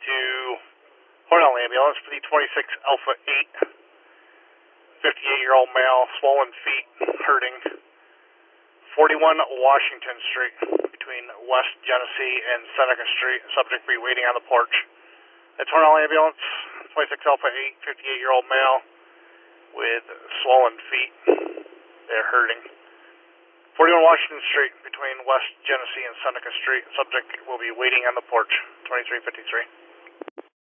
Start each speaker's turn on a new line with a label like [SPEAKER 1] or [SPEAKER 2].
[SPEAKER 1] to Hornell Ambulance for the 26 Alpha 8, 58-year-old male, swollen feet, hurting, 41 Washington Street, between West Genesee and Seneca Street. Subject be waiting on the porch. It's Hornell Ambulance, 26 Alpha 8, 58-year-old male with swollen feet. They're hurting. 41 Washington Street, between West Genesee and Seneca Street. Subject will be waiting on the porch, 2353.